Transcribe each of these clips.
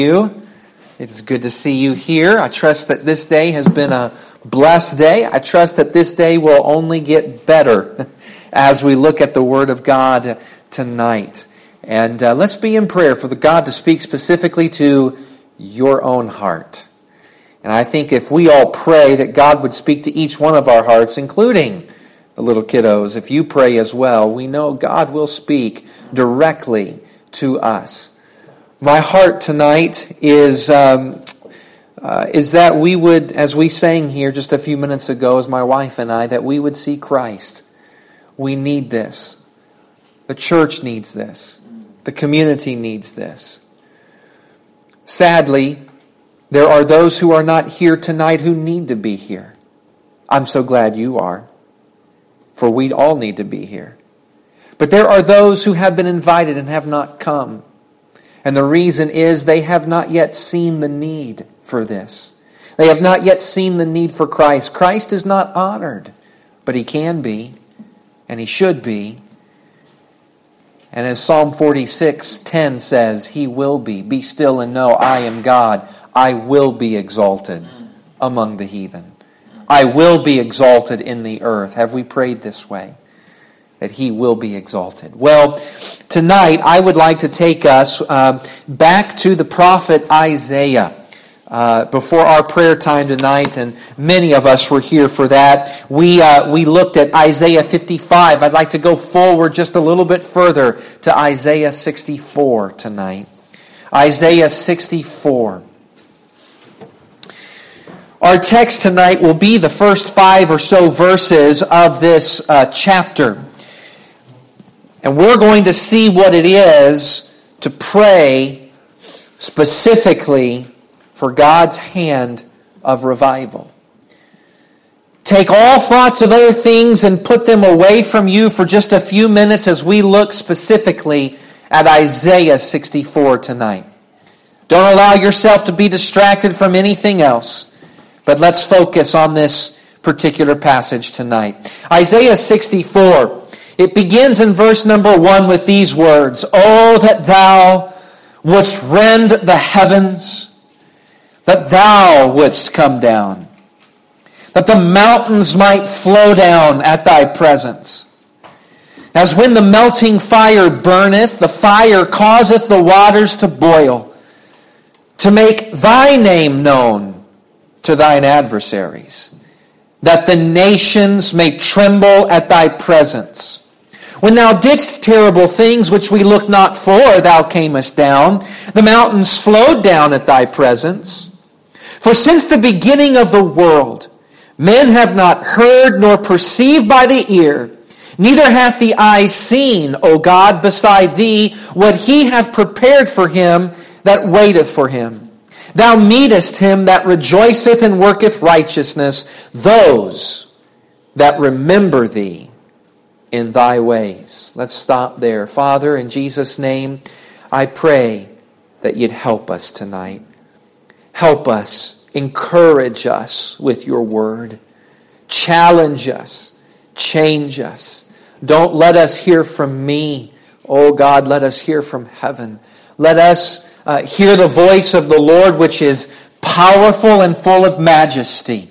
you. It is good to see you here. I trust that this day has been a blessed day. I trust that this day will only get better as we look at the Word of God tonight. And let's be in prayer for the God to speak specifically to your own heart. And I think if we all pray that God would speak to each one of our hearts, including the little kiddos, if you pray as well, we know God will speak directly to us. My heart tonight is that we would, as we sang here just a few minutes ago, as my wife and I, that we would see Christ. We need this. The church needs this. The community needs this. Sadly, there are those who are not here tonight who need to be here. I'm so glad you are, for we all need to be here. But there are those who have been invited and have not come. And the reason is they have not yet seen the need for this. They have not yet seen the need for Christ. Christ is not honored, but He can be, and He should be. And as Psalm 46:10 says, He will be. Be still and know I am God. I will be exalted among the heathen. I will be exalted in the earth. Have we prayed this way? That He will be exalted. Well, tonight I would like to take us back to the prophet Isaiah. Before our prayer time tonight, and many of us were here for that, we looked at Isaiah 55. I'd like to go forward just a little bit further to Isaiah 64 tonight. Isaiah 64. Our text tonight will be the first 5 or so verses of this chapter. And we're going to see what it is to pray specifically for God's hand of revival. Take all thoughts of other things and put them away from you for just a few minutes as we look specifically at Isaiah 64 tonight. Don't allow yourself to be distracted from anything else, but let's focus on this particular passage tonight. Isaiah 64. It begins in verse number 1 with these words, "Oh, that thou wouldst rend the heavens, that thou wouldst come down, that the mountains might flow down at thy presence. As when the melting fire burneth, the fire causeth the waters to boil, to make thy name known to thine adversaries, that the nations may tremble at thy presence. When thou didst terrible things which we looked not for, thou camest down. The mountains flowed down at thy presence. For since the beginning of the world, men have not heard nor perceived by the ear, neither hath the eye seen, O God, beside thee, what He hath prepared for him that waiteth for Him. Thou meetest him that rejoiceth and worketh righteousness, those that remember thee in thy ways." Let's stop there. Father, in Jesus' name, I pray that you'd help us tonight. Help us, encourage us with your word. Challenge us, change us. Don't let us hear from me. Oh God, let us hear from heaven. Let us hear the voice of the Lord, which is powerful and full of majesty.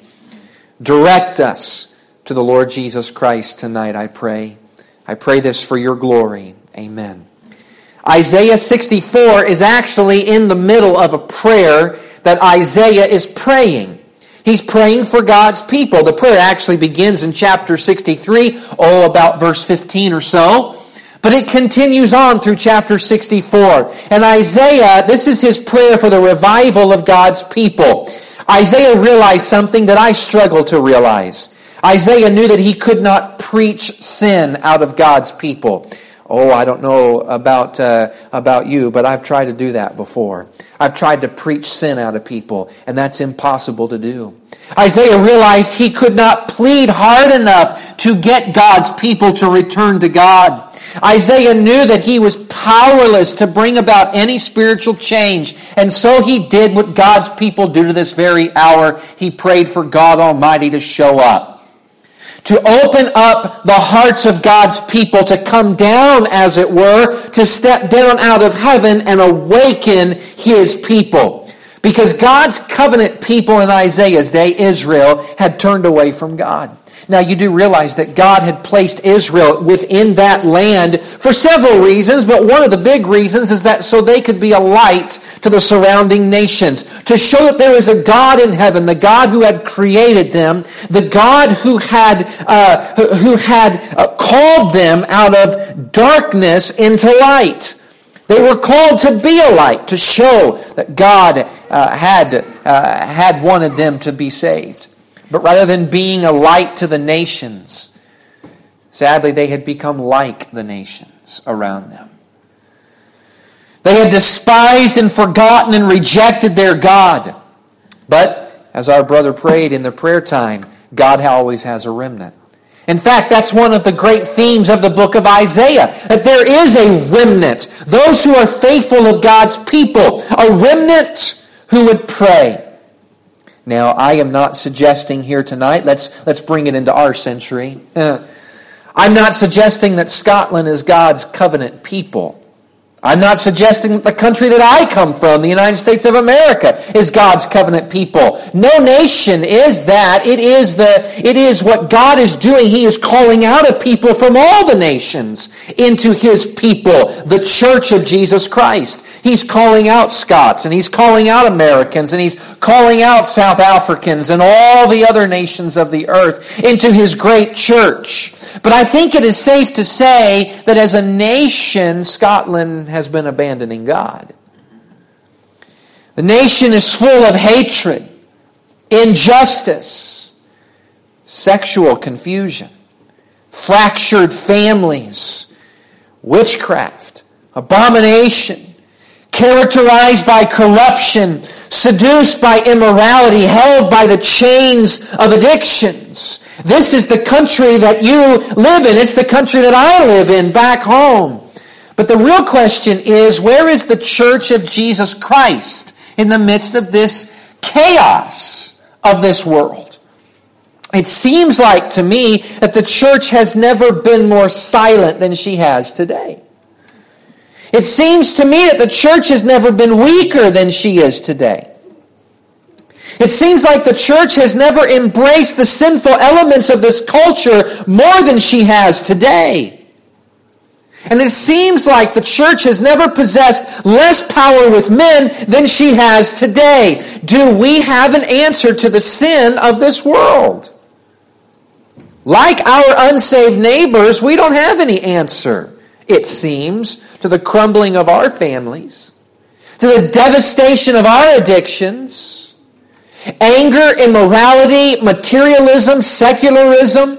Direct us to the Lord Jesus Christ tonight, I pray. I pray this for your glory. Amen. Isaiah 64 is actually in the middle of a prayer that Isaiah is praying. He's praying for God's people. The prayer actually begins in chapter 63, about verse 15 or so. But it continues on through chapter 64. And Isaiah, this is his prayer for the revival of God's people. Isaiah realized something that I struggle to realize. Isaiah knew that he could not preach sin out of God's people. Oh, I don't know about you, but I've tried to do that before. I've tried to preach sin out of people, and that's impossible to do. Isaiah realized he could not plead hard enough to get God's people to return to God. Isaiah knew that he was powerless to bring about any spiritual change, and so he did what God's people do to this very hour. He prayed for God Almighty to show up. to open up the hearts of God's people, to come down, as it were, to step down out of heaven and awaken His people. Because God's covenant people in Isaiah's day, Israel, had turned away from God. Now, you do realize that God had placed Israel within that land for several reasons, but one of the big reasons is that so they could be a light to the surrounding nations, to show that there is a God in heaven, the God who had created them, the God who had called them out of darkness into light. They were called to be a light, to show that God had wanted them to be saved. But rather than being a light to the nations, sadly, they had become like the nations around them. They had despised and forgotten and rejected their God. But, as our brother prayed in the prayer time, God always has a remnant. In fact, that's one of the great themes of the book of Isaiah, that there is a remnant, those who are faithful of God's people, a remnant who would pray. Now, I am not suggesting here tonight, let's bring it into our century. I'm not suggesting that Scotland is God's covenant people. I'm not suggesting that the country that I come from, the United States of America, is God's covenant people. No nation is that. It is what God is doing. He is calling out a people from all the nations into His people, the church of Jesus Christ. He's calling out Scots, and He's calling out Americans, and He's calling out South Africans and all the other nations of the earth into His great church. But I think it is safe to say that as a nation, Scotland has been abandoning God. The nation is full of hatred, injustice, sexual confusion, fractured families, witchcraft, abomination, characterized by corruption, seduced by immorality, held by the chains of addictions. This is the country that you live in. It's the country that I live in back home. But the real question is, where is the church of Jesus Christ in the midst of this chaos of this world? It seems like to me that the church has never been more silent than she has today. It seems to me that the church has never been weaker than she is today. It seems like the church has never embraced the sinful elements of this culture more than she has today. And it seems like the church has never possessed less power with men than she has today. Do we have an answer to the sin of this world? Like our unsaved neighbors, we don't have any answer, it seems, to the crumbling of our families, to the devastation of our addictions, anger, immorality, materialism, secularism,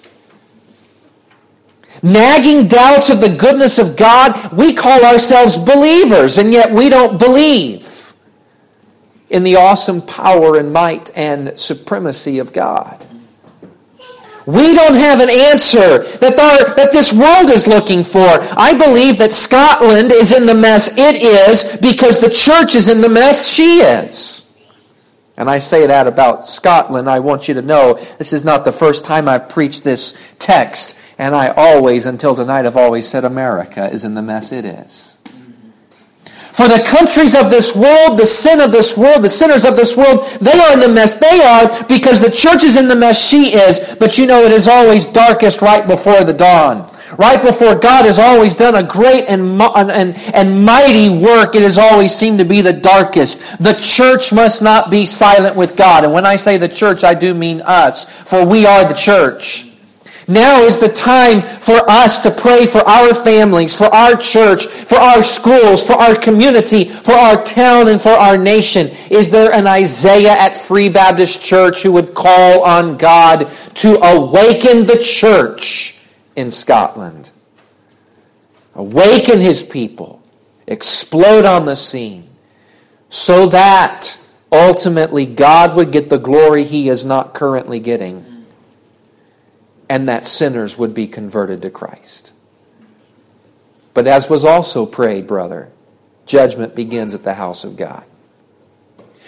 nagging doubts of the goodness of God. We call ourselves believers, and yet we don't believe in the awesome power and might and supremacy of God. We don't have an answer that this world is looking for. I believe that Scotland is in the mess it is because the church is in the mess she is. And I say that about Scotland. I want you to know this is not the first time I've preached this text. And I always, until tonight, have always said America is in the mess it is. For the countries of this world, the sin of this world, the sinners of this world, they are in the mess they are because the church is in the mess she is. But you know it is always darkest right before the dawn. Right before God has always done a great and mighty work, it has always seemed to be the darkest. The church must not be silent with God. And when I say the church, I do mean us, for we are the church. Now is the time for us to pray for our families, for our church, for our schools, for our community, for our town, and for our nation. Is there an Isaiah at Free Baptist Church who would call on God to awaken the church in Scotland? Awaken His people. Explode on the scene. So that ultimately God would get the glory He is not currently getting. And that sinners would be converted to Christ. But as was also prayed, brother, judgment begins at the house of God.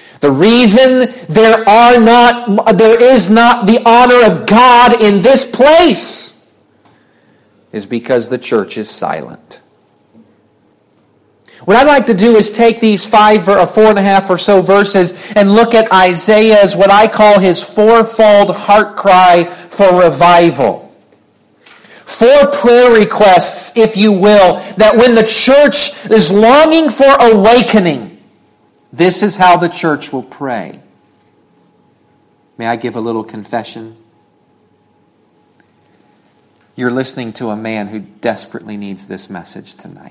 The reason there is not the honor of God in this place is because the church is silent. What I'd like to do is take these 5 or 4.5 or so verses and look at Isaiah's, what I call his fourfold heart cry for revival. 4 prayer requests, if you will, that when the church is longing for awakening, this is how the church will pray. May I give a little confession? You're listening to a man who desperately needs this message tonight.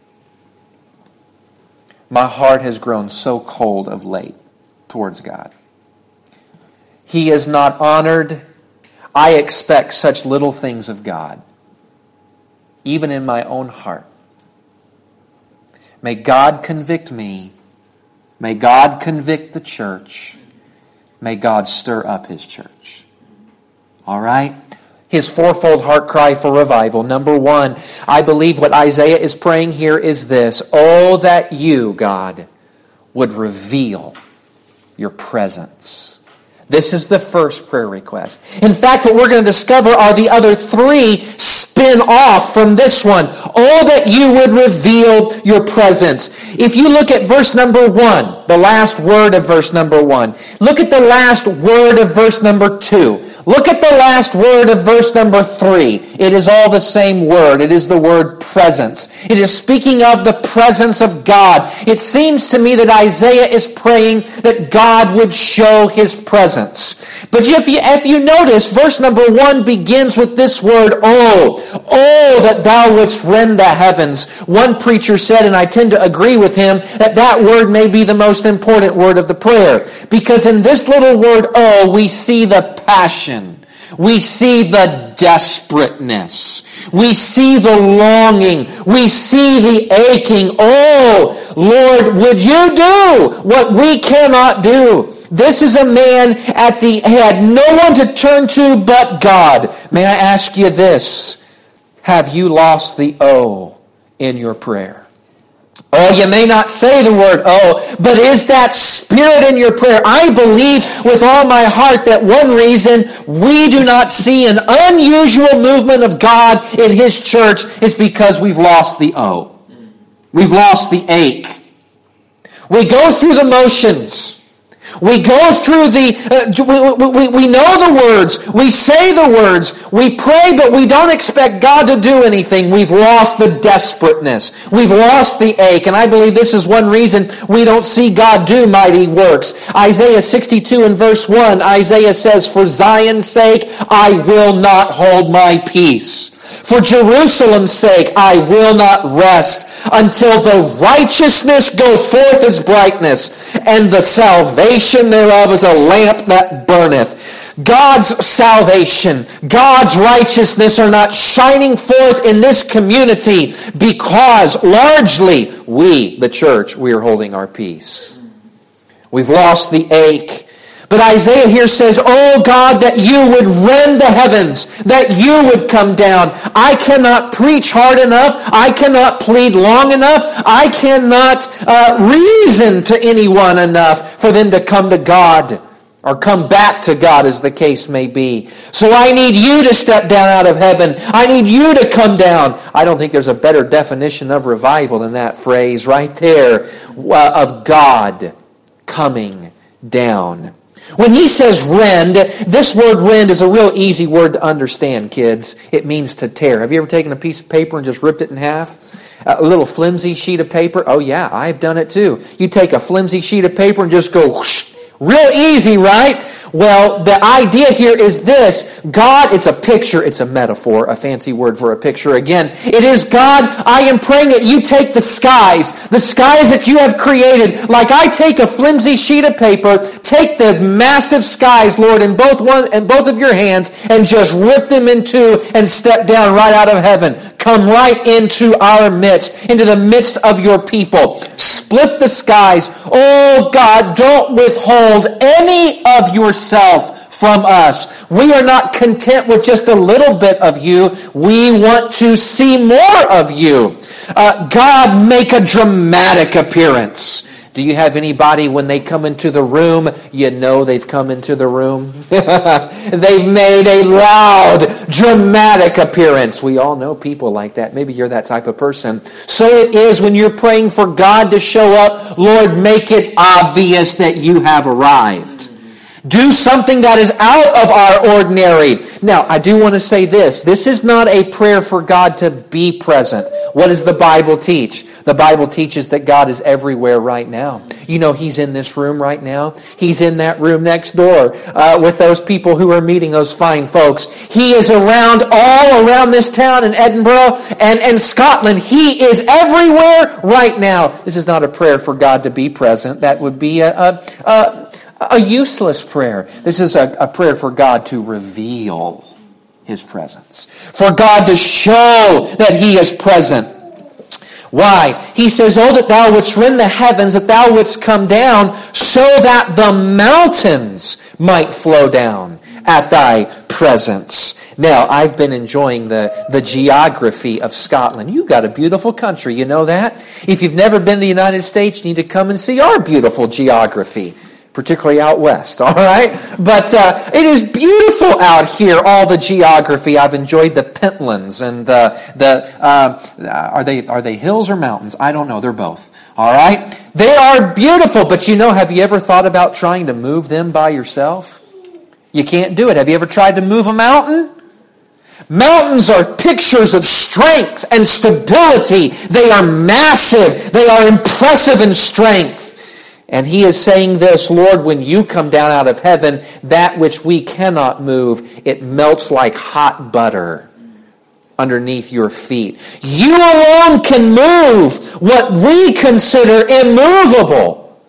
My heart has grown so cold of late towards God. He is not honored. I expect such little things of God, even in my own heart. May God convict me. May God convict the church. May God stir up His church. All right? His fourfold heart cry for revival. Number 1, I believe what Isaiah is praying here is this. Oh, that you, God, would reveal your presence. This is the first prayer request. In fact, what we're going to discover are the other 3 spin off from this one. Oh, that you would reveal your presence. If you look at verse number 1, the last word of verse number 1. Look at the last word of verse number 2. Look at the last word of verse number 3. It is all the same word. It is the word presence. It is speaking of the presence of God. It seems to me that Isaiah is praying that God would show His presence. But if you notice, verse number 1 begins with this word, oh. Oh, that thou wouldst rend the heavens. One preacher said, and I tend to agree with him, that word may be the most important word of the prayer. Because in this little word, oh, we see the passion. We see the desperateness. We see the longing. We see the aching. Oh, Lord, would you do what we cannot do? This is a man he had no one to turn to but God. May I ask you this? Have you lost the O in your prayer? Oh, you may not say the word oh, but is that spirit in your prayer? I believe with all my heart that one reason we do not see an unusual movement of God in His church is because we've lost the O. We've lost the ache. We go through the motions. We go through we know the words. We say the words. We pray, but we don't expect God to do anything. We've lost the desperateness. We've lost the ache. And I believe this is one reason we don't see God do mighty works. Isaiah 62 and verse 1, Isaiah says, for Zion's sake, I will not hold my peace. For Jerusalem's sake, I will not rest until the righteousness go forth as brightness, and the salvation thereof is a lamp that burneth. God's salvation, God's righteousness are not shining forth in this community because largely we, the church, we are holding our peace. We've lost the ache. But Isaiah here says, oh God, that you would rend the heavens, that you would come down. I cannot preach hard enough. I cannot plead long enough. I cannot reason to anyone enough for them to come to God or come back to God, as the case may be. So I need you to step down out of heaven. I need you to come down. I don't think there's a better definition of revival than that phrase right there of God coming down. When he says rend, this word rend is a real easy word to understand, kids. It means to tear. Have you ever taken a piece of paper and just ripped it in half? A little flimsy sheet of paper? Oh yeah, I've done it too. You take a flimsy sheet of paper and just go whoosh. Real easy, right? Well, the idea here is this. God, it's a picture, it's a metaphor, a fancy word for a picture again. It is God, I am praying that you take the skies that you have created, like I take a flimsy sheet of paper, take the massive skies, Lord, in both of your hands, and just rip them in two and step down right out of heaven. Come right into our midst, into the midst of your people. Split the skies. Oh God, don't withhold any of yourself from us. We are not content with just a little bit of you. We want to see more of you. God, make a dramatic appearance. Do you have anybody when they come into the room, you know they've come into the room? They've made a loud, dramatic appearance. We all know people like that. Maybe you're that type of person. So it is when you're praying for God to show up, Lord, make it obvious that you have arrived. Do something that is out of our ordinary. Now, I do want to say this. This is not a prayer for God to be present. What does the Bible teach? The Bible teaches that God is everywhere right now. You know, He's in this room right now. He's in that room next door with those people who are meeting, those fine folks. He is around all around this town in Edinburgh and Scotland. He is everywhere right now. This is not a prayer for God to be present. That would be a useless prayer. This is a prayer for God to reveal His presence. For God to show that He is present. Why? He says, oh, that thou wouldst rend the heavens, that thou wouldst come down, so that the mountains might flow down at thy presence. Now, I've been enjoying the geography of Scotland. You've got a beautiful country, you know that? If you've never been to the United States, you need to come and see our beautiful geography. Particularly out west, all right? But it is beautiful out here, all the geography. I've enjoyed the Pentlands and are they hills or mountains? I don't know. They're both, all right? They are beautiful, but you know, have you ever thought about trying to move them by yourself? You can't do it. Have you ever tried to move a mountain? Mountains are pictures of strength and stability. They are massive. They are impressive in strength. And He is saying this, Lord, when you come down out of heaven, that which we cannot move, it melts like hot butter underneath your feet. You alone can move what we consider immovable.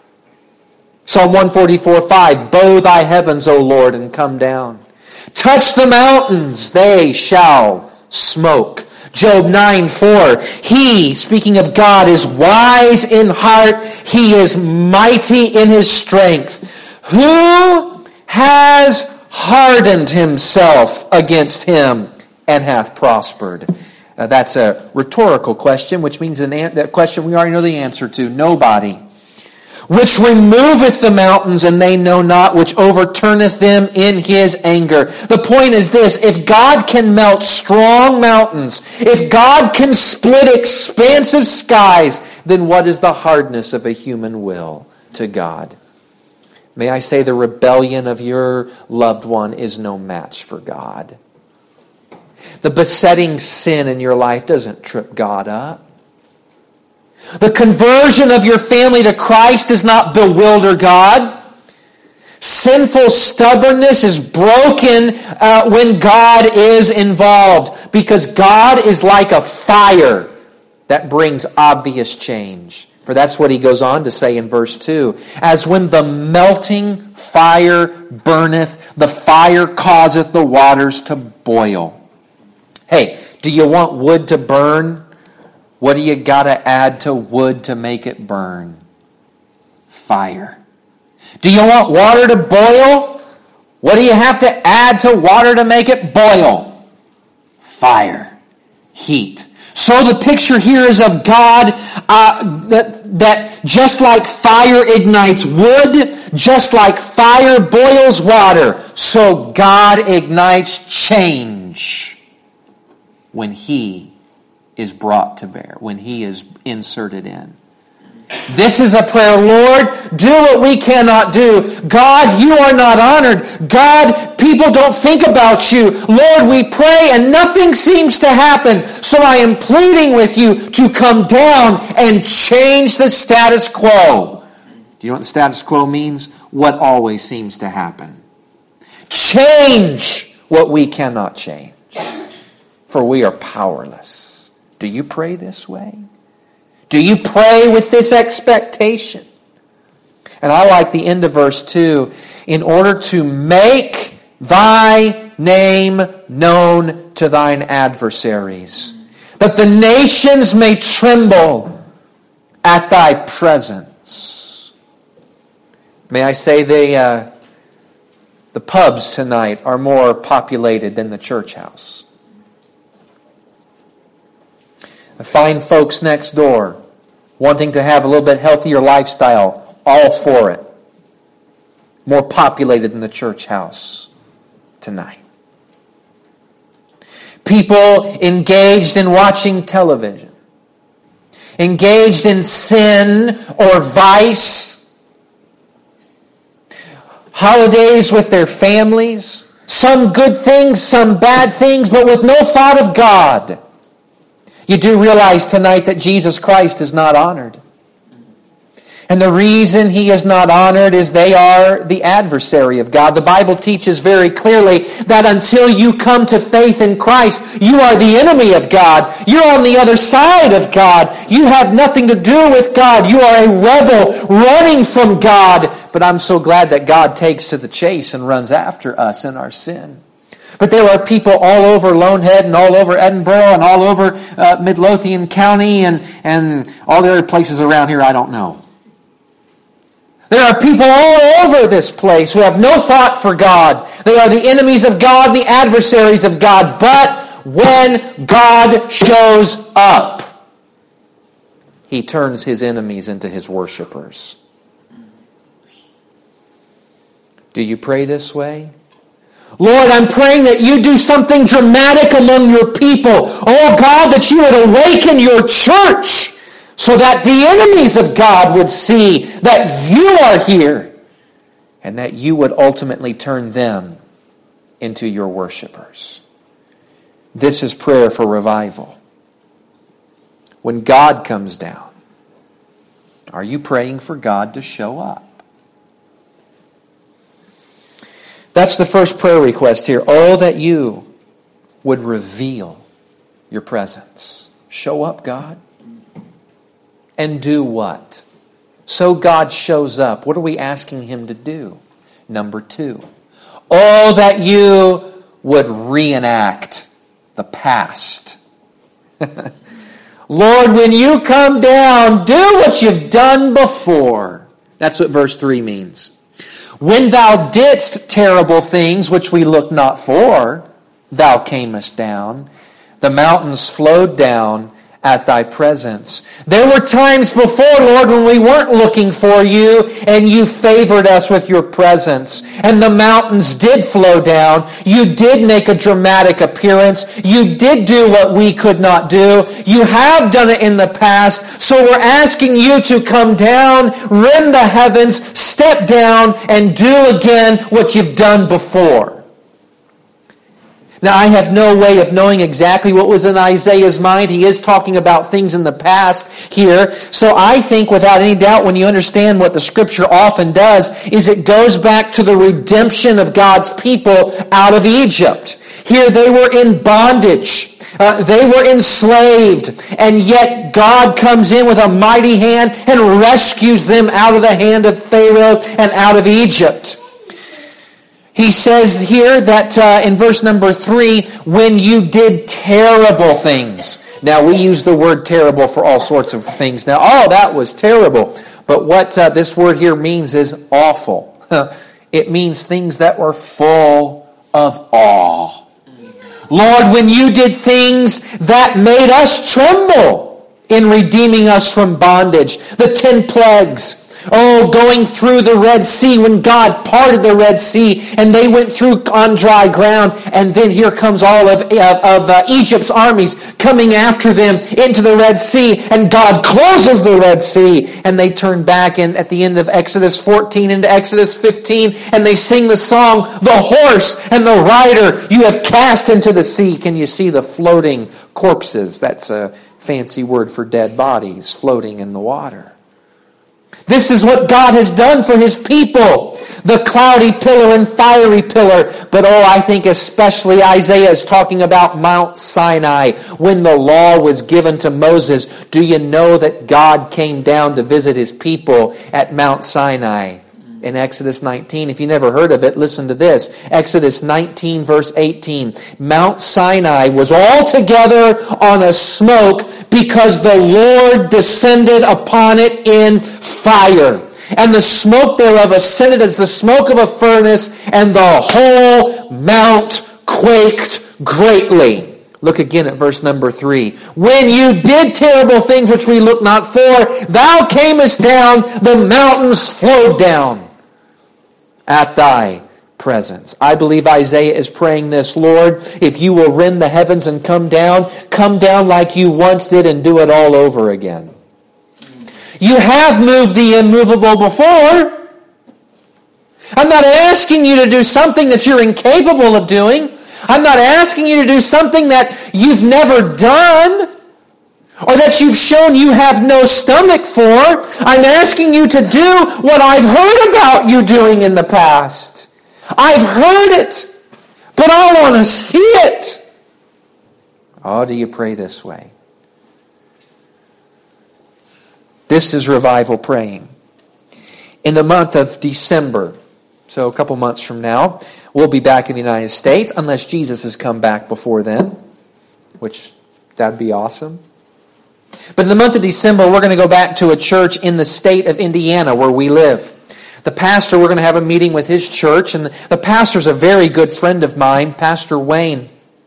Psalm 144:5, bow thy heavens, O Lord, and come down. Touch the mountains, they shall smoke. Job 9:4, He, speaking of God, is wise in heart. He is mighty in His strength. Who has hardened himself against Him and hath prospered? That's a rhetorical question, which means that question we already know the answer to. Nobody. Which removeth the mountains, and they know not, which overturneth them in His anger. The point is this, if God can melt strong mountains, if God can split expansive skies, then what is the hardness of a human will to God? May I say the rebellion of your loved one is no match for God. The besetting sin in your life doesn't trip God up. The conversion of your family to Christ does not bewilder God. Sinful stubbornness is broken when God is involved, because God is like a fire that brings obvious change. For that's what He goes on to say in verse 2. As when the melting fire burneth, the fire causeth the waters to boil. Hey, do you want wood to burn? What do you got to add to wood to make it burn? Fire. Do you want water to boil? What do you have to add to water to make it boil? Fire. Heat. So the picture here is of God that just like fire ignites wood, just like fire boils water, so God ignites change when He is brought to bear, when He is inserted in. This is a prayer, Lord, do what we cannot do. God, you are not honored. God, people don't think about you. Lord, we pray and nothing seems to happen. So I am pleading with you to come down and change the status quo. Do you know what the status quo means? What always seems to happen. Change what we cannot change. For we are powerless. Do you pray this way? Do you pray with this expectation? And I like the end of verse 2. In order to make thy name known to thine adversaries, that the nations may tremble at thy presence. May I say the pubs tonight are more populated than the church house. The fine folks next door wanting to have a little bit healthier lifestyle, all for it. More populated than the church house tonight. People engaged in watching television, engaged in sin or vice, holidays with their families, some good things, some bad things, but with no thought of God. You do realize tonight that Jesus Christ is not honored. And the reason He is not honored is they are the adversary of God. The Bible teaches very clearly that until you come to faith in Christ, you are the enemy of God. You're on the other side of God. You have nothing to do with God. You are a rebel running from God. But I'm so glad that God takes to the chase and runs after us in our sin. But there are people all over Lonehead and all over Edinburgh and all over Midlothian County and all the other places around here I don't know. There are people all over this place who have no thought for God. They are the enemies of God, the adversaries of God. But when God shows up, He turns His enemies into His worshipers. Do you pray this way? Lord, I'm praying that you do something dramatic among your people. Oh God, that you would awaken your church so that the enemies of God would see that you are here and that you would ultimately turn them into your worshipers. This is prayer for revival. When God comes down, are you praying for God to show up? That's the first prayer request here. Oh, that you would reveal your presence. Show up, God. And do what? So God shows up. What are we asking Him to do? Number 2. Oh, that you would reenact the past. Lord, when you come down, do what you've done before. That's what verse 3 means. When thou didst terrible things which we looked not for, thou camest down. The mountains flowed down at thy presence. There were times before, Lord, when we weren't looking for you and you favored us with your presence. And the mountains did flow down. You did make a dramatic appearance. You did do what we could not do. You have done it in the past. So we're asking you to come down, rend the heavens, step down, and do again what you've done before. Now, I have no way of knowing exactly what was in Isaiah's mind. He is talking about things in the past here. So I think without any doubt, when you understand what the Scripture often does, is it goes back to the redemption of God's people out of Egypt. Here they were in bondage. They were enslaved. And yet God comes in with a mighty hand and rescues them out of the hand of Pharaoh and out of Egypt. He says here that in verse number 3, when you did terrible things. Now, we use the word terrible for all sorts of things. Now, oh, that was terrible. But what this word here means is awful. It means things that were full of awe. Lord, when you did things that made us tremble in redeeming us from bondage. The 10 plagues. Oh, going through the Red Sea when God parted the Red Sea and they went through on dry ground. And then here comes all of Egypt's armies coming after them into the Red Sea. And God closes the Red Sea. And they turn back at the end of Exodus 14 into Exodus 15. And they sing the song, the horse and the rider you have cast into the sea. Can you see the floating corpses? That's a fancy word for dead bodies floating in the water. This is what God has done for His people. The cloudy pillar and fiery pillar. But I think especially Isaiah is talking about Mount Sinai. When the law was given to Moses, do you know that God came down to visit His people at Mount Sinai? In Exodus 19, if you never heard of it, listen to this. Exodus 19 verse 18. Mount Sinai was altogether on a smoke because the Lord descended upon it in fire. And the smoke thereof ascended as the smoke of a furnace, and the whole mount quaked greatly. Look again at verse number 3. When you did terrible things which we look not for, thou camest down, the mountains flowed down at thy presence. I believe Isaiah is praying this, Lord, if you will rend the heavens and come down like you once did and do it all over again. You have moved the immovable before. I'm not asking you to do something that you're incapable of doing. I'm not asking you to do something that you've never done or that you've shown you have no stomach for. I'm asking you to do what I've heard about you doing in the past. I've heard it, but I want to see it. Oh, do you pray this way? This is revival praying. In the month of December, so a couple months from now, we'll be back in the United States, unless Jesus has come back before then, which that'd be awesome. But in the month of December, we're going to go back to a church in the state of Indiana where we live. The pastor, we're going to have a meeting with his church, and the pastor's a very good friend of mine, Pastor Wayne.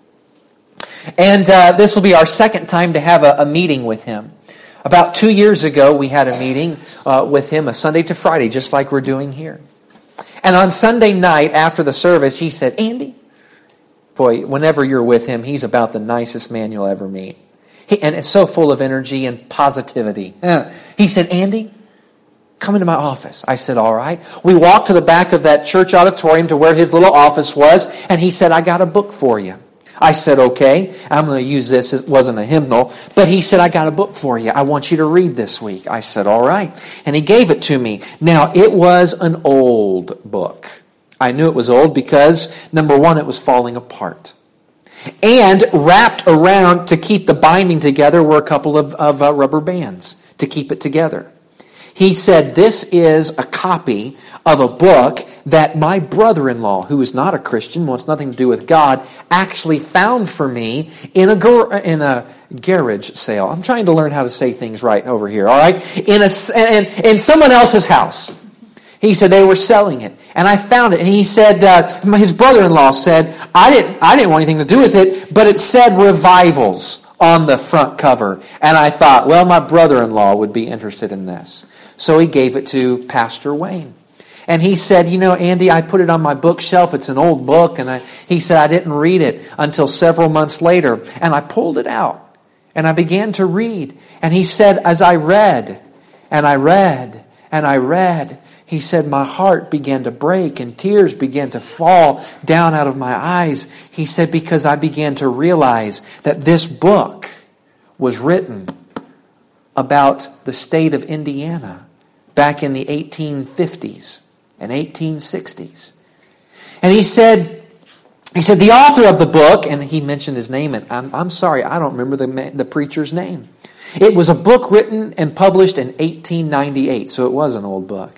And this will be our second time to have a meeting with him. About 2 years ago, we had a meeting with him, a Sunday to Friday, just like we're doing here. And on Sunday night, after the service, he said, Andy, boy, whenever you're with him, he's about the nicest man you'll ever meet. And it's so full of energy and positivity. He said, Andy, come into my office. I said, all right. We walked to the back of that church auditorium to where his little office was, and he said, I got a book for you. I said, okay, I'm going to use this. It wasn't a hymnal. But he said, I got a book for you. I want you to read this week. I said, all right. And he gave it to me. Now, it was an old book. I knew it was old because, number one, it was falling apart. And wrapped around to keep the binding together were a couple of rubber bands to keep it together. He said, this is a copy of a book that my brother-in-law, who is not a Christian, wants nothing to do with God, actually found for me in a garage sale. I'm trying to learn how to say things right over here, all right? In someone else's house. He said they were selling it. And I found it. And he said, his brother-in-law said, I didn't want anything to do with it, but it said Revivals on the front cover. And I thought, well, my brother-in-law would be interested in this. So he gave it to Pastor Wayne. And he said, you know, Andy, I put it on my bookshelf. It's an old book. And he said, I didn't read it until several months later. And I pulled it out. And I began to read. And he said, as I read, and I read, and I read, he said, my heart began to break and tears began to fall down out of my eyes. He said, because I began to realize that this book was written about the state of Indiana back in the 1850s and 1860s. And he said, the author of the book, and he mentioned his name, and I'm sorry, I don't remember the preacher's name. It was a book written and published in 1898, so it was an old book.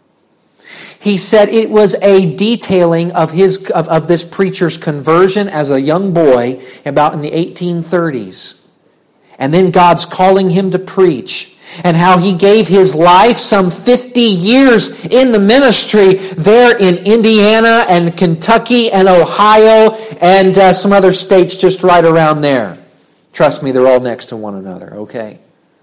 He said it was a detailing of this preacher's conversion as a young boy about in the 1830s. And then God's calling him to preach. And how he gave his life some 50 years in the ministry there in Indiana and Kentucky and Ohio and some other states just right around there. Trust me, they're all next to one another, okay?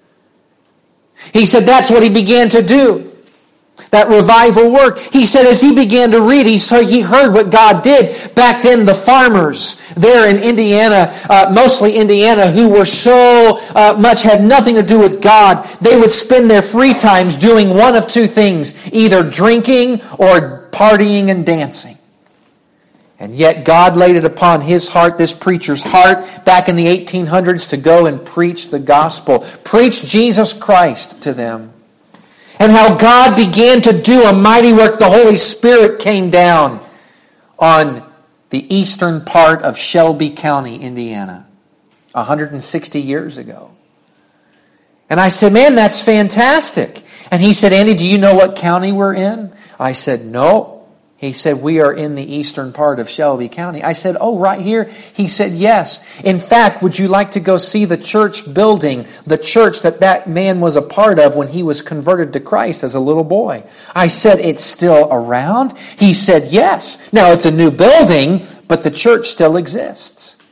He said that's what he began to do. That revival work. He said as he began to read, he heard what God did. Back then, the farmers there in Indiana, mostly Indiana, who were so much had nothing to do with God, they would spend their free times doing one of two things, either drinking or partying and dancing. And yet God laid it upon his heart, this preacher's heart, back in the 1800s to go and preach the gospel. Preach Jesus Christ to them. And how God began to do a mighty work. The Holy Spirit came down on the eastern part of Shelby County, Indiana, 160 years ago. And I said, man, that's fantastic. And he said, Andy, do you know what county we're in? I said, no. He said, we are in the eastern part of Shelby County. I said, oh, right here? He said, yes. In fact, would you like to go see the church building, the church that man was a part of when he was converted to Christ as a little boy? I said, it's still around? He said, yes. Now, it's a new building, but the church still exists.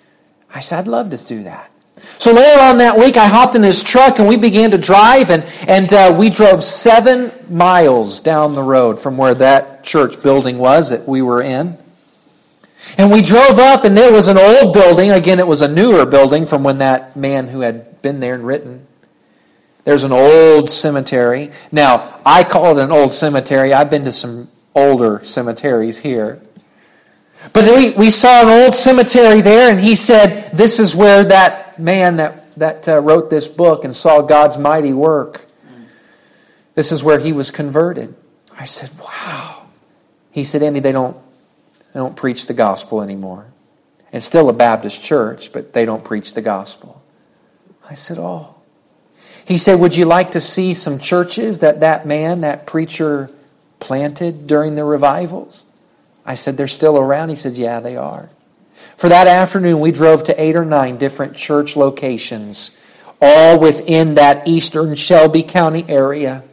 I said, I'd love to do that. So later on that week, I hopped in his truck and we began to drive, and we drove 7 miles down the road from where that church building was that we were in. And we drove up, and there was an old building. Again, it was a newer building from when that man who had been there and written. There's an old cemetery. Now, I call it an old cemetery. I've been to some older cemeteries here. But we saw an old cemetery there, and he said, this is where that man that wrote this book and saw God's mighty work, this is where he was converted. I said, wow. He said, Andy, they don't preach the gospel anymore. It's still a Baptist church, but they don't preach the gospel. I said, oh. He said, would you like to see some churches that man, that preacher, planted during the revivals? I said, they're still around? He said, yeah, they are. For that afternoon, we drove to 8 or 9 different church locations, all within that eastern Shelby County area.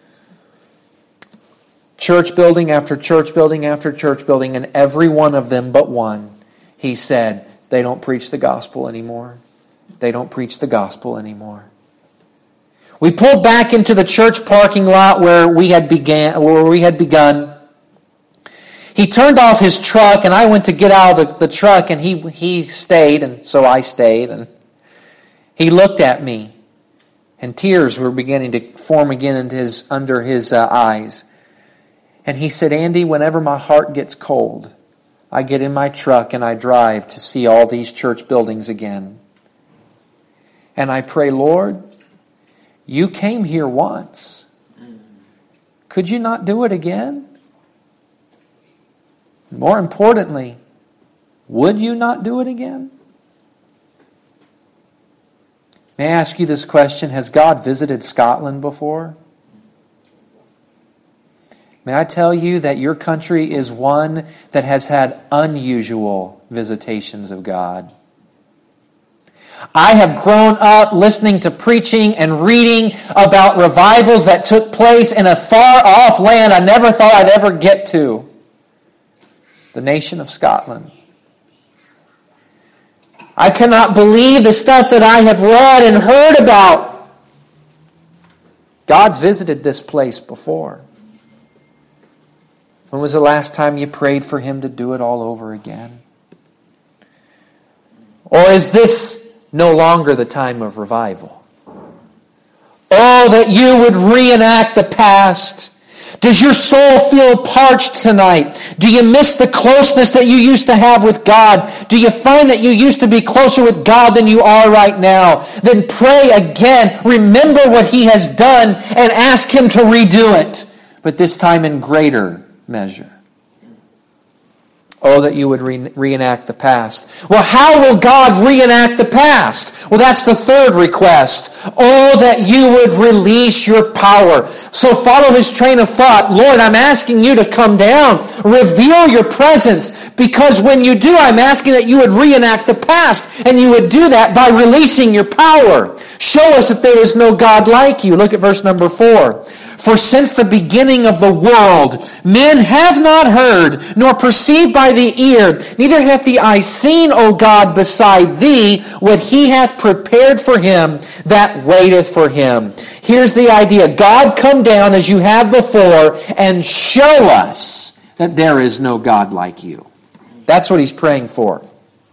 Church building after church building after church building, and every one of them but one, he said, they don't preach the gospel anymore. They don't preach the gospel anymore. We pulled back into the church parking lot where we had begun. He turned off his truck, and I went to get out of the truck, and he stayed, and so I stayed. And he looked at me, and tears were beginning to form again under his eyes. And he said, Andy, whenever my heart gets cold, I get in my truck and I drive to see all these church buildings again. And I pray, Lord, you came here once. Could you not do it again? More importantly, would you not do it again? May I ask you this question? Has God visited Scotland before? May I tell you that your country is one that has had unusual visitations of God. I have grown up listening to preaching and reading about revivals that took place in a far-off land I never thought I'd ever get to. The nation of Scotland. I cannot believe the stuff that I have read and heard about. God's visited this place before. When was the last time you prayed for Him to do it all over again? Or is this no longer the time of revival? Oh, that you would reenact the past. Does your soul feel parched tonight? Do you miss the closeness that you used to have with God? Do you find that you used to be closer with God than you are right now? Then pray again. Remember what He has done and ask Him to redo it. But this time in greater measure. Oh, that you would reenact the past. Well, how will God reenact the past? Well, that's the third request. Oh, that you would release your power. So follow his train of thought. Lord, I'm asking you to come down. Reveal your presence. Because when you do, I'm asking that you would reenact the past. And you would do that by releasing your power. Show us that there is no God like you. Look at verse number 4. For since the beginning of the world, men have not heard, nor perceived by the ear, neither hath the eye seen, O God, beside thee, what he hath prepared for him that waiteth for him. Here's the idea. God, come down as you have before, and show us that there is no God like you. That's what he's praying for.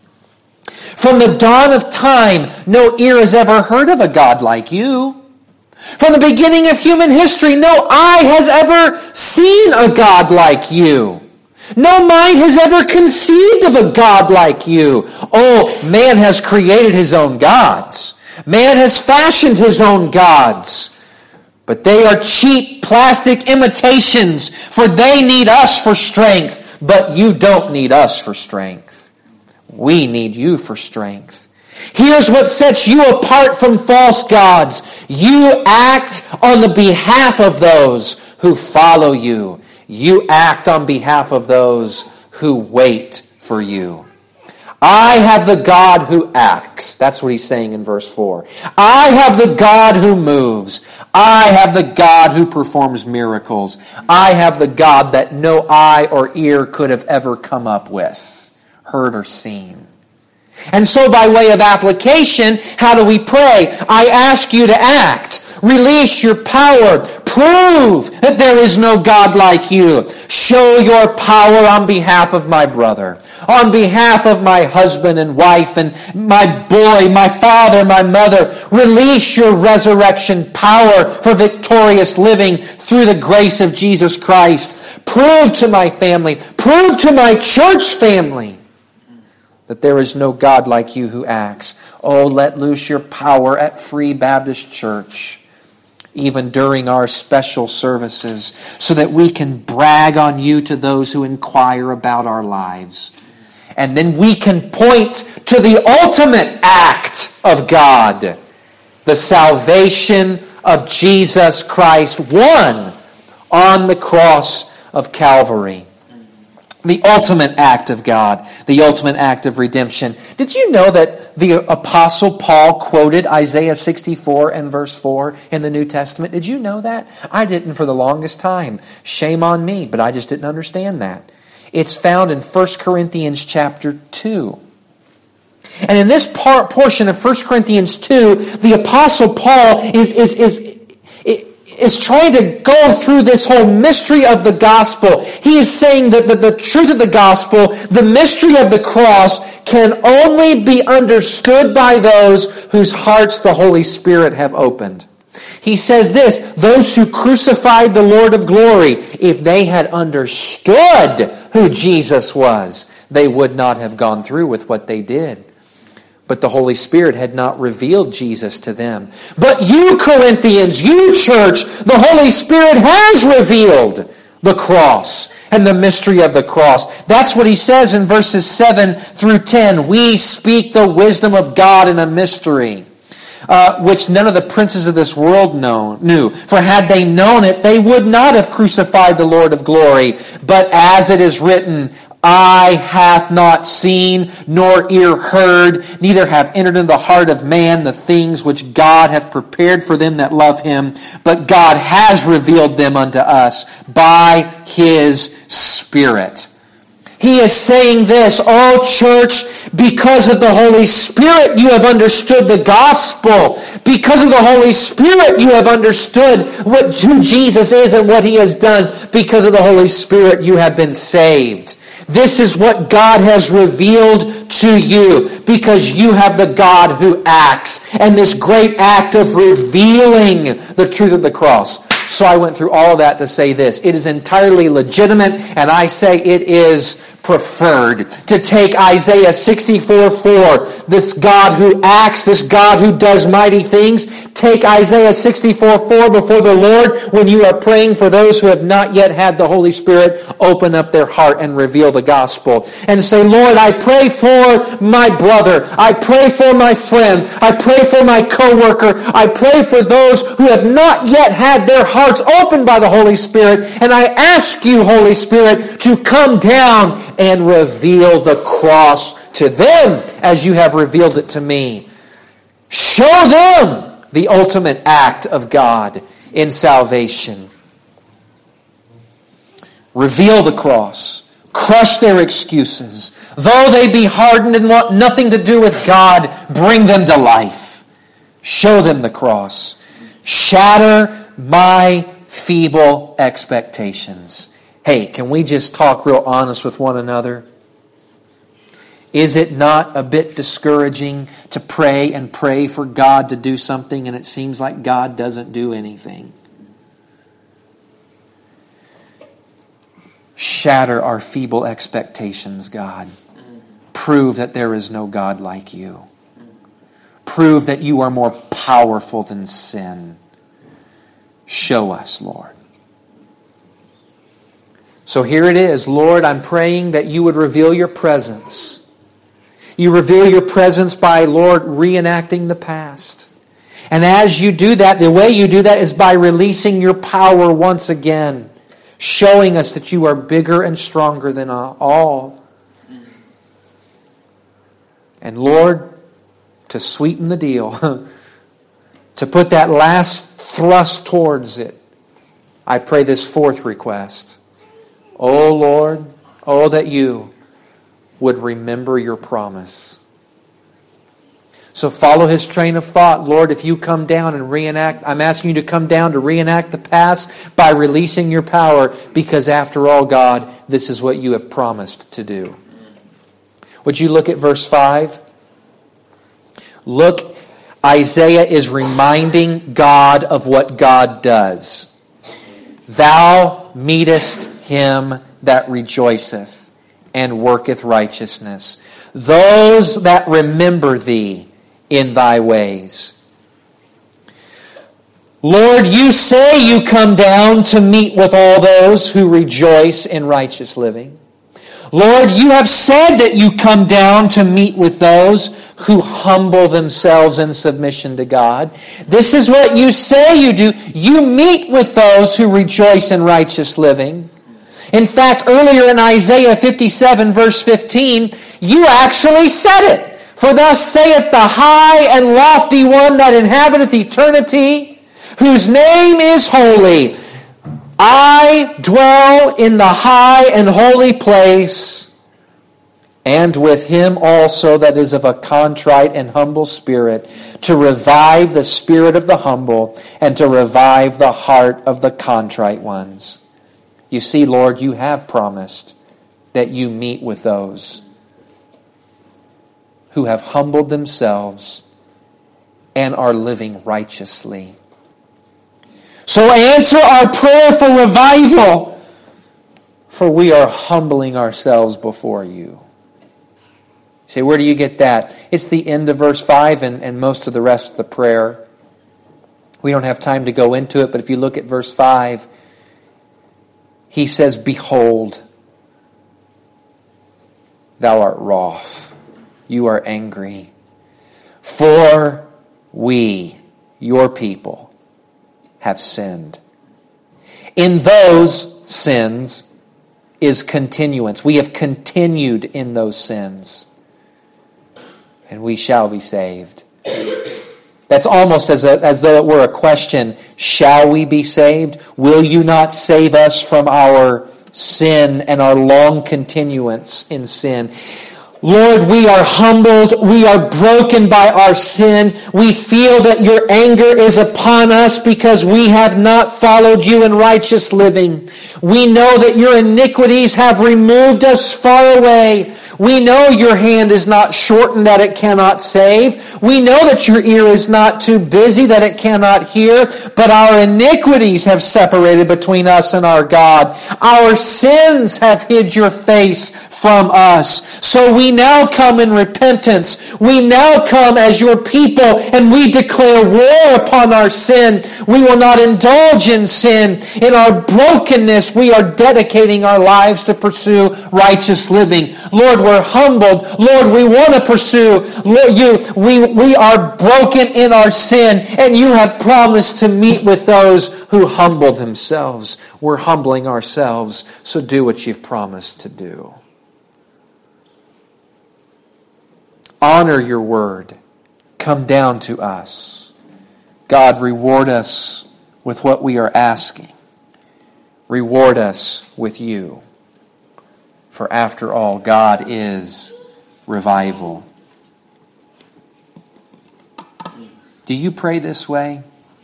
From the dawn of time, no ear has ever heard of a God like you. From the beginning of human history, no eye has ever seen a God like you. No mind has ever conceived of a God like you. Oh, man has created his own gods. Man has fashioned his own gods. But they are cheap plastic imitations, for they need us for strength. But you don't need us for strength. We need you for strength. Here's what sets you apart from false gods. You act on the behalf of those who follow you. You act on behalf of those who wait for you. I have the God who acts. That's what he's saying in verse 4. I have the God who moves. I have the God who performs miracles. I have the God that no eye or ear could have ever come up with, heard or seen. And so by way of application, how do we pray? I ask you to act. Release your power. Prove that there is no God like you. Show your power on behalf of my brother, on behalf of my husband and wife and my boy, my father, my mother. Release your resurrection power for victorious living through the grace of Jesus Christ. Prove to my family, prove to my church family that there is no God like you who acts. Oh, let loose your power at Free Baptist Church, even during our special services, so that we can brag on you to those who inquire about our lives. And then we can point to the ultimate act of God, the salvation of Jesus Christ, won on the cross of Calvary. The ultimate act of God, the ultimate act of redemption. Did you know that the Apostle Paul quoted Isaiah 64 and verse 4 in the New Testament? Did you know that? I didn't for the longest time. Shame on me, but I just didn't understand that. It's found in 1 Corinthians chapter 2. And in this portion of 1 Corinthians 2, the Apostle Paul is trying to go through this whole mystery of the gospel. He is saying that the truth of the gospel, the mystery of the cross, can only be understood by those whose hearts the Holy Spirit have opened. He says this, those who crucified the Lord of glory, if they had understood who Jesus was, they would not have gone through with what they did. But the Holy Spirit had not revealed Jesus to them. But you, Corinthians, you church, the Holy Spirit has revealed the cross and the mystery of the cross. That's what he says in verses 7 through 10. We speak the wisdom of God in a mystery, which none of the princes of this world knew. For had they known it, they would not have crucified the Lord of glory. But as it is written, eye hath not seen, nor ear heard, neither have entered into the heart of man the things which God hath prepared for them that love him. But God has revealed them unto us by his Spirit. He is saying this, oh church, because of the Holy Spirit you have understood the gospel. Because of the Holy Spirit you have understood who Jesus is and what he has done. Because of the Holy Spirit you have been saved. This is what God has revealed to you because you have the God who acts. And this great act of revealing the truth of the cross. So I went through all of that to say this. It is entirely legitimate, and I say it is preferred to take Isaiah 64:4, this God who acts, this God who does mighty things. Take Isaiah 64:4 before the Lord when you are praying for those who have not yet had the Holy Spirit open up their heart and reveal the gospel. And say, Lord, I pray for my brother. I pray for my friend. I pray for my coworker. I pray for those who have not yet had their hearts opened by the Holy Spirit. And I ask you, Holy Spirit, to come down and reveal the cross to them as you have revealed it to me. Show them the ultimate act of God in salvation. Reveal the cross. Crush their excuses. Though they be hardened and want nothing to do with God, bring them to life. Show them the cross. Shatter my feeble expectations. Hey, can we just talk real honest with one another? Is it not a bit discouraging to pray and pray for God to do something and it seems like God doesn't do anything? Shatter our feeble expectations, God. Prove that there is no God like you. Prove that you are more powerful than sin. Show us, Lord. So here it is. Lord, I'm praying that you would reveal your presence. You reveal your presence by, Lord, reenacting the past. And as you do that, the way you do that is by releasing your power once again. Showing us that you are bigger and stronger than all. And Lord, to sweeten the deal, to put that last thrust towards it, I pray this fourth request. Oh Lord, oh that you would remember your promise. So follow his train of thought. Lord, if you come down and reenact, I'm asking you to come down to reenact the past by releasing your power, because after all, God, this is what you have promised to do. Would you look at verse 5? Look, Isaiah is reminding God of what God does. Thou meetest him that rejoiceth and worketh righteousness, those that remember thee in thy ways. Lord, you say you come down to meet with all those who rejoice in righteous living. Lord, you have said that you come down to meet with those who humble themselves in submission to God. This is what you say you do. You meet with those who rejoice in righteous living. In fact, earlier in Isaiah 57, verse 15, you actually said it. For thus saith the high and lofty one that inhabiteth eternity, whose name is holy. I dwell in the high and holy place, and with him also that is of a contrite and humble spirit, to revive the spirit of the humble, and to revive the heart of the contrite ones. You see, Lord, you have promised that you meet with those who have humbled themselves and are living righteously. So answer our prayer for revival, for we are humbling ourselves before you. You say, where do you get that? It's the end of verse 5 and most of the rest of the prayer. We don't have time to go into it, but if you look at verse 5, he says, behold, thou art wroth. You are angry. For we, your people, have sinned. In those sins is continuance. We have continued in those sins, and we shall be saved. That's almost as though it were a question. Shall we be saved? Will you not save us from our sin and our long continuance in sin? Lord, we are humbled. We are broken by our sin. We feel that your anger is upon us because we have not followed you in righteous living. We know that your iniquities have removed us far away. We know your hand is not shortened that it cannot save. We know that your ear is not too busy that it cannot hear. But our iniquities have separated between us and our God. Our sins have hid your face from us. So we now come in repentance. We now come as your people and we declare war upon our sin. We will not indulge in sin. In our brokenness, we are dedicating our lives to pursue righteous living. Lord, we're humbled. Lord, we want to pursue you. We are broken in our sin, and you have promised to meet with those who humble themselves. We're humbling ourselves, so do what you've promised to do. Honor your word. Come down to us. God, reward us with what we are asking. Reward us with you. For after all, God is revival. Do you pray this way?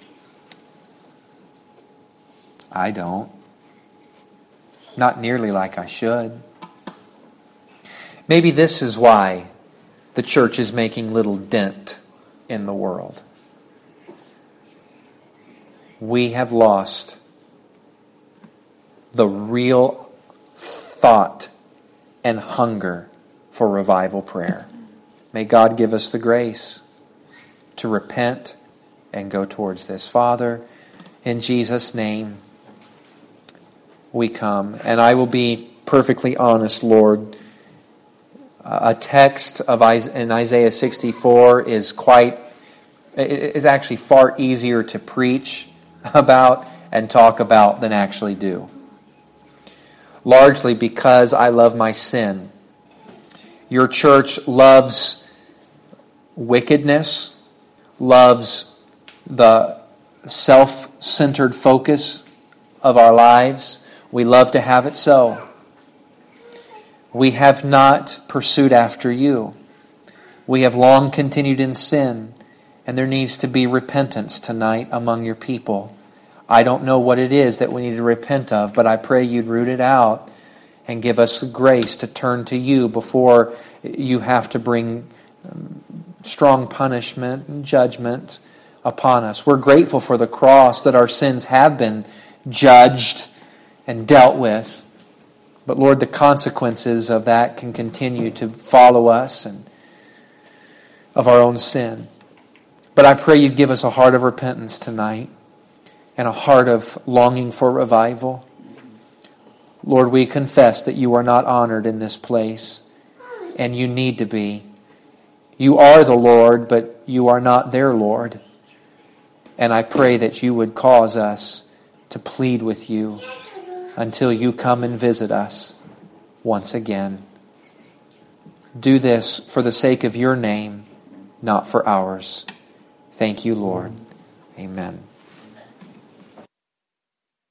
I don't. Not nearly like I should. Maybe this is why the church is making little dent in the world. We have lost the real thought and hunger for revival prayer. May God give us the grace to repent and go towards this. Father, in Jesus' name, we come. And I will be perfectly honest, Lord. A text in Isaiah 64 is actually far easier to preach about and talk about than actually do. Largely because I love my sin. Your church loves wickedness, loves the self-centered focus of our lives. We love to have it so. We have not pursued after you. We have long continued in sin, and there needs to be repentance tonight among your people. I don't know what it is that we need to repent of, but I pray you'd root it out and give us grace to turn to you before you have to bring strong punishment and judgment upon us. We're grateful for the cross, that our sins have been judged and dealt with. But Lord, the consequences of that can continue to follow us and of our own sin. But I pray you'd give us a heart of repentance tonight and a heart of longing for revival. Lord, we confess that you are not honored in this place, and you need to be. You are the Lord, but you are not their Lord. And I pray that you would cause us to plead with you until you come and visit us once again. Do this for the sake of your name, not for ours. Thank you, Lord. Amen.